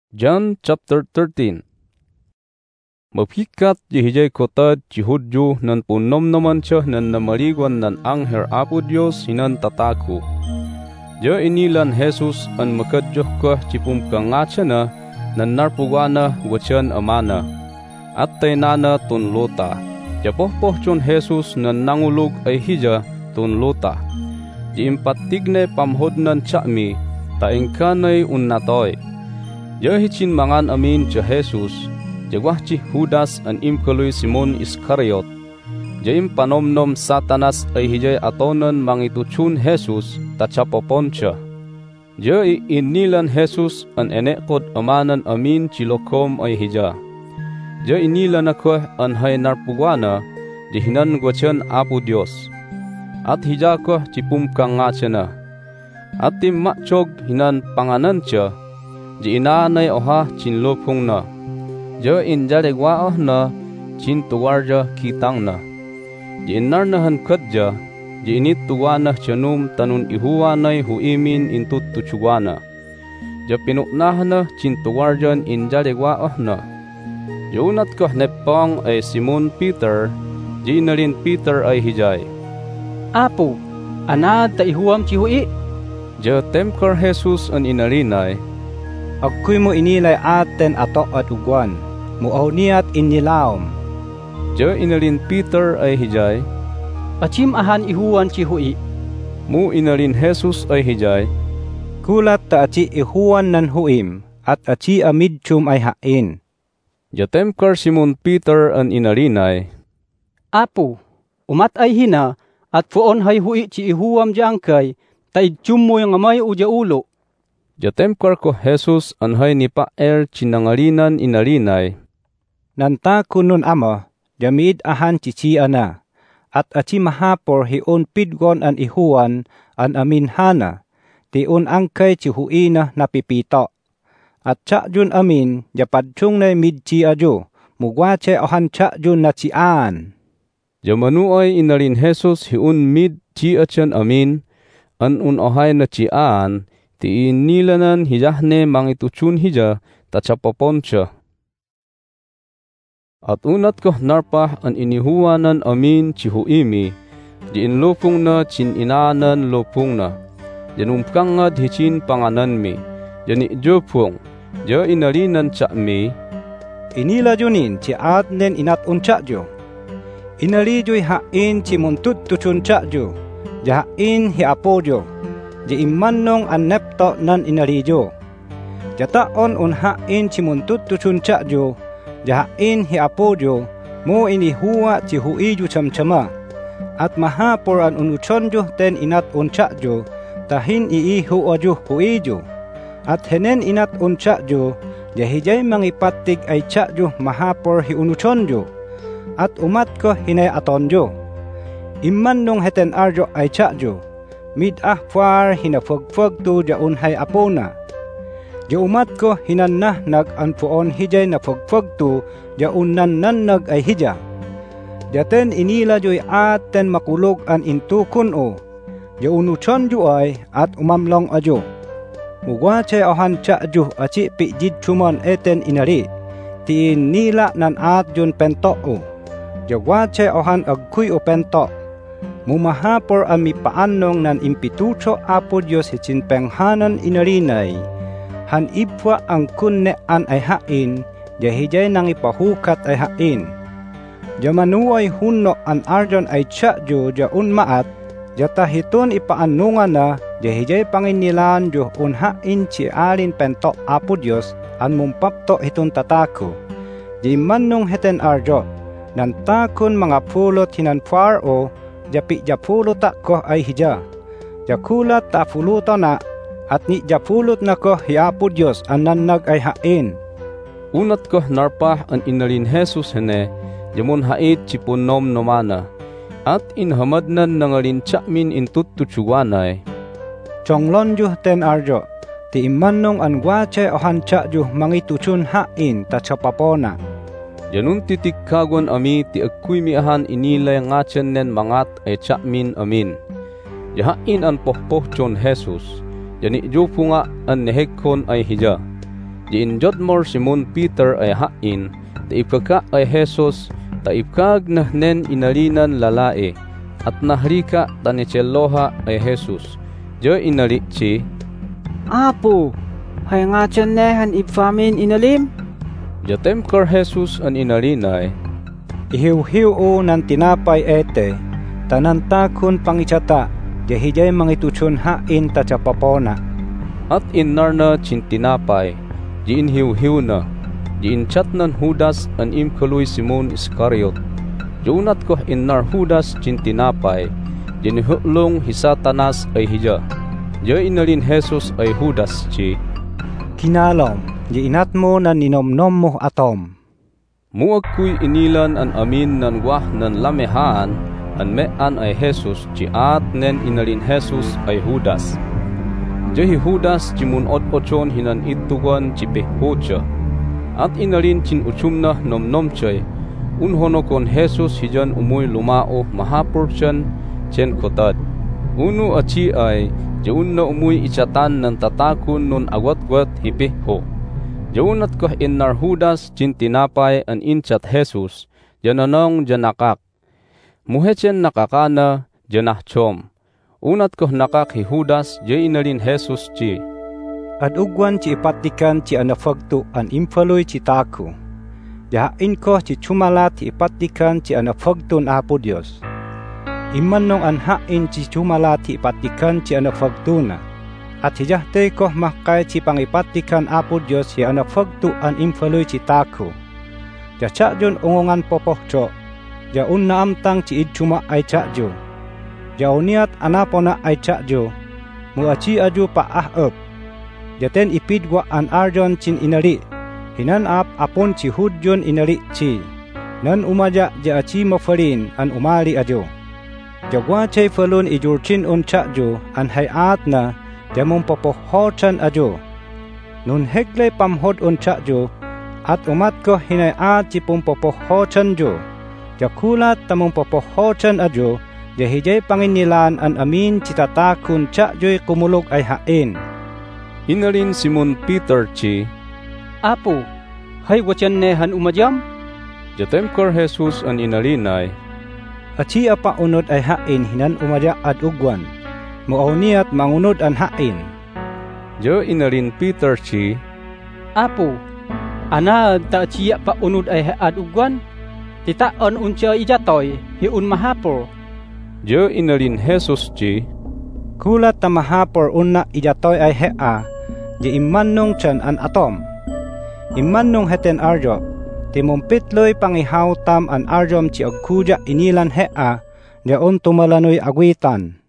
John chapter 13. Mapikat jihijay kota jihudyo nan punom naman siya nan namarigwan nan anghel Apo Diyos hinan tataku. Ja inilan Jesus an makadyoh ka chipum kangatsa na nan narpugwana watyan amana. At taynana tunlota. Ja pohpoh chon Jesus nan nangulog ay hija tunlota. Di impatigne pamhodnan chakmi taingkanay unnatoy. Ja hichin mangan amin ja Jesus. Jagwah ci Judas an imkaloy Simon Iskariot. Jaim panomnom Satanas ay hijay atonan mangituchun Jesus tachapopon siya. Ja inilan Jesus an enekod amanan amin chilokom ay hija. Ja inilan ako an hay narpugwana dihinan gwachan Apo Dios. At hija ko cipumkang nga siya na. At timachog hinan panganan siya. Di inaanay oha chinlopong na. Ja injalegwa na chin tuwarja kitang na. Di inarnahan kadja, di init tuwana chanum tanun ihuwanay huimin intut tuchuwana. Ja pinuknahan na chin tuwarjan injalegwa na. Ja unat ko nepong ay Simon Peter, di inarin Peter ay hijay. Apo, anad ta ihuwam chihui? Ja temkar Jesus an inarinay. Agkuy mo inilay aten ato at ugwan. Muaw niyat inilaom. Ja inalin Peter ay hijay. Achim ahan ihuwan chihui. Mu inalin Jesus ay hijay. Kulat ta achi ihuwan nan huim at achi amidchum ay hain. Ja temkar Simon Peter an inarinay. Apo, umat ay hina at fuon hay hui chi ihuwam jangkay ta idchum mo yung amay uja ulo. Ja temkar ko Jesus an hay ni paer chinangalinan inarinay. Nanta kunun ama, jamid ahan chichi ana, at achi mahapor hiun pidgon an ihuan an amin hana, tiun angkay chihuina napipito. At chakjun amin, japadchung na midchi ajo, mugwache ohan chakjun na chiaan. Jamanuay inarin Jesus hiun mid chi achan amin, an ohay na chiaan, ti inilanan hijahne mangituchun hija, tachapopon siya. At unat ko narpah an inihuwanan amin chihuimi, di inlopong na chin inaanan lopong na, janumkangad hichin panganan mi, jani jopong, ja inalinan chakmi. Inila junin chi adnen inat unchakjo. Inali joy hain chi muntut tuchun chakjo, ja hain hi apojo, ja imannong an nepto nan inalijo. Jataon un hain chi muntut tuchun chakjo, jahain hi apojo mo inihuwa chi huiju chamchama at mahapor an unuchonjo ten inat unchakjo tahin iihu ojo huiju at henen inat unchakjo jahijay mangipatig ay chakjo mahapor hi unuchonjo at umat ko hinay atonjo imman nung heten arjo ay chakjo mid ahfar hinafagfag tu jaun hay apona. Ja umat ko hinannah nag anpuon hijay na pagpagtu ja unnan nag ay hija. Jaten inila joy aten makulog an intukun o. Ja unuchon jo ay at umamlong ajo. Mugwache ohan chakjo achi pijid chuman eten inari. Tiin nila nan at jun pento o. Ja wache ohan agkuy o pento. Mumahapor ang mipaanong nan impitucho Apo Diyos hichin penghanan inarinay. Han ipwa ang kunne an ay hain, jahijay nang ipahukat ay hain. Jamanuay hunno an arjon ay chakjo jaun maat, jatahiton ipaanungan na, jahijay panginilan jo un hain chi alin pento Apo Diyos, an mumpapto hitun tatako. Jimannong heten arjo, nan takon mga pulot hinan pwaro, japi japulot ko ay hija. Jakulat ta puluto na, at ni japulot na ko hi Apo Diyos an nannag ay hain. Unat ko narpah an inalin Jesus hene, jamun hait chipunom nomana, at inhamadnan nangalin chakmin intut tuchuwanay. Chonglonjo ten arjo, ti imannong an gwache ohan chakjo mangituchun hain tachapapona. Janun titikkagon ami ti agkuy miahan inilay ngachen nen mangat ay chakmin amin. Jahain an pohpoh chon Jesus. Jani jupo nga an nehekon ay hija. Diin jodmor Simon Peter ay hain, taipkaka ay Jesus, taipkag nahnen inalinan lalae, at nahrika tanichelloha ay Jesus. Jo inali chi, Apo, hay nga tiyan nehan ipfamin inalim? Jatem kar Jesus an inalinay, Ihiw-hiw o nan tinapay ete, tanan takun pangichata, jahijay mangituchon hain tachapapona. at innarna cintinapay, diin hiw-hiw na, diin chatnan Judas an imkaluy Simon Iscariot. Junat koh innar Judas cintinapay, diin huklong hi Satanas ay hija. Jo inalin Jesus ay Judas chi, Kinalom, di inat mo na ninomnom mo atom. muag kuy inilan an amin nan wah nan lamehaan, an mean ay Jesus chi at nen inalin Jesus ay Judas. Jehi Judas cimun ot-ochon hinan itugan cipe hocha. At inalin cin uchumna nom-nom chay, unhono kon Jesus hijan umuy lumao mahapur chan chen kotad. Unu aci ay, jaun na umuy ichatan ng tatakun nun agwat-gwat hipe ho. Jaunat koh innar Judas cin tinapay an inchat Jesus, jananong janakak. Muhechen nakakana janah chom. Unat koh nakak hi Judas jay inalin Jesus chi, Adugwan ci ipatikan ci anafagtu an impaloy ci taku. Jahain ko ci cumalat ci ipatikan ci anafagtun Apo Dios. Iman nong anhain ci cumalat ci ipatikan ci anafagtuna. At hijahte ko mahkay ci pangipatikan Apo Dios ci anafagtu an impaloy ci taku. Jacak jun ungungan popohco. Jaun na amtang ci idcuma ay cakjo. Jauniat anapona ay cakjo. Muaci aju pa up. Jaten ipidwa an arjon cin inali. Hinan apon ci hudjon inali ci. Nan umaja ja aci mafarin an umali ajo. Jagwa chay falun ijurcin un cakjo an hayat na jamon popohochan ajo. Nun hegle pamhod un cakjo at umat ko hinay at ci pumpopohochan jo. Jakulat tamong popohochan ajo. Jahijay panginilan an amin citatakun cakjoy kumulog ay hain. inalin Simon Peter chi, Apo, hay wacan nehan umajam? jatem kor Jesus an inalinay, Aci apa unod ay hain hinan umaja ad ugwan. Muawniyat mangunod an hain. jo inalin Peter chi, Apo, ana ta ciya pa unud ay adugwan? Titaon unca ijatoy, hiun mahapor. jo inalin Jesus chi, Kulat tamahapor unna ijatoy ay hea. Di iman nung chan an atom. Iman nung heten arjo. Timumpitloy pangihaw tam an arjom ci agkuja inilan hea. Jaon tumalanoy agwitan.